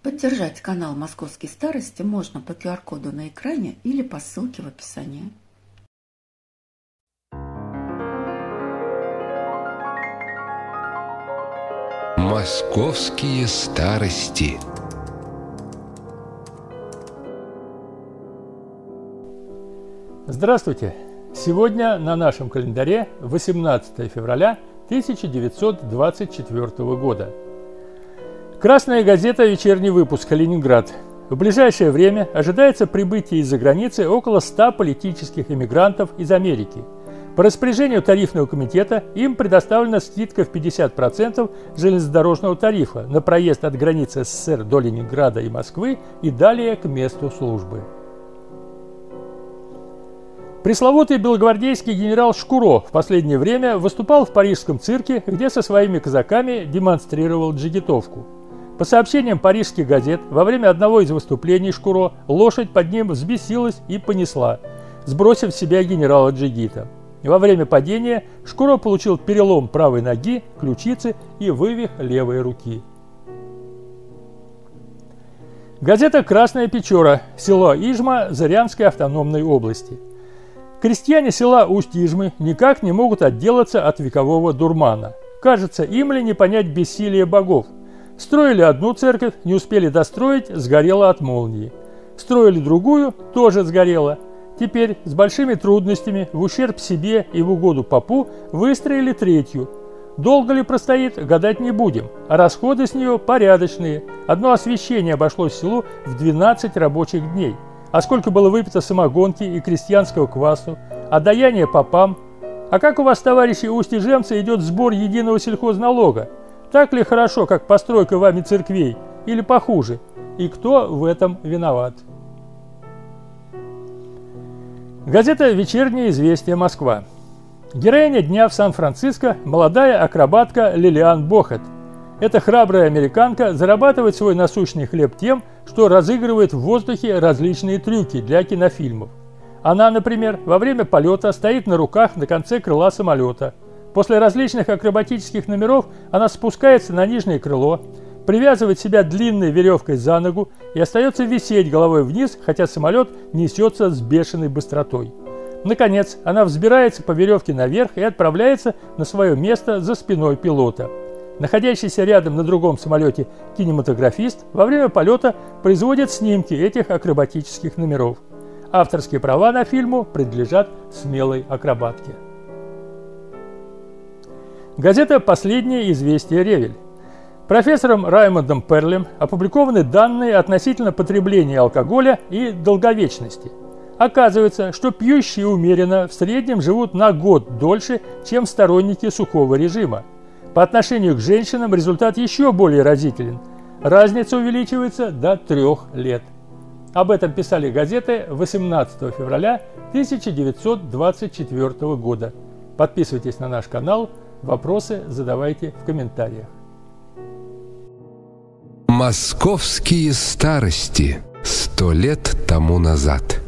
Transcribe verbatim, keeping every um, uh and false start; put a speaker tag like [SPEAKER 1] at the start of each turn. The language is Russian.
[SPEAKER 1] Поддержать канал «Московские старости» можно по ку ар коду на экране или по ссылке в описании.
[SPEAKER 2] «Московские старости».
[SPEAKER 3] Здравствуйте! Сегодня на нашем календаре восемнадцатое февраля тысяча девятьсот двадцать четвёртого года. Красная газета «Вечерний выпуск. Калининград». В ближайшее время ожидается прибытие из-за границы около ста политических эмигрантов из Америки. По распоряжению тарифного комитета им предоставлена скидка в пятьдесят процентов железнодорожного тарифа на проезд от границы эс эс эс эр до Ленинграда и Москвы и далее к месту службы. Пресловутый белогвардейский генерал Шкуро в последнее время выступал в парижском цирке, где со своими казаками демонстрировал джигитовку. По сообщениям парижских газет, во время одного из выступлений Шкуро лошадь под ним взбесилась и понесла, сбросив с себя генерала джигита. Во время падения Шкуро получил перелом правой ноги, ключицы и вывих левой руки. Газета «Красная Печора», село Ижма Зырянской автономной области. Крестьяне села Усть-Ижмы никак не могут отделаться от векового дурмана. Кажется, им ли не понять бессилие богов? Строили одну церковь, не успели достроить, сгорела от молнии. Строили другую, тоже сгорела. Теперь с большими трудностями, в ущерб себе и в угоду попу, выстроили третью. Долго ли простоит, гадать не будем, а расходы с нее порядочные. Одно освещение обошлось селу в двенадцать рабочих дней. А сколько было выпито самогонки и крестьянского квасу, а даяние попам? А как у вас, товарищи устижемцы, идет сбор единого сельхозналога? Так ли хорошо, как постройка вами церквей, или похуже? И кто в этом виноват? Газета «Вечернее известие. Москва». Героиня дня в Сан-Франциско – молодая акробатка Лилиан Бохет. Эта храбрая американка зарабатывает свой насущный хлеб тем, что разыгрывает в воздухе различные трюки для кинофильмов. Она, например, во время полета стоит на руках на конце крыла самолета. После различных акробатических номеров она спускается на нижнее крыло, привязывает себя длинной веревкой за ногу и остается висеть головой вниз, хотя самолет несется с бешеной быстротой. Наконец, она взбирается по веревке наверх и отправляется на свое место за спиной пилота. Находящийся рядом на другом самолете кинематографист во время полета производит снимки этих акробатических номеров. Авторские права на фильму принадлежат смелой акробатке. Газета «Последнее известие. Ревель». Профессором Раймондом Перлем опубликованы данные относительно потребления алкоголя и долговечности. Оказывается, что пьющие умеренно в среднем живут на год дольше, чем сторонники сухого режима. По отношению к женщинам результат еще более разителен. Разница увеличивается до трех лет. Об этом писали газеты восемнадцатого февраля тысяча девятьсот двадцать четвёртого года. Подписывайтесь на наш канал, вопросы задавайте в комментариях.
[SPEAKER 2] «Московские старости. Сто лет тому назад».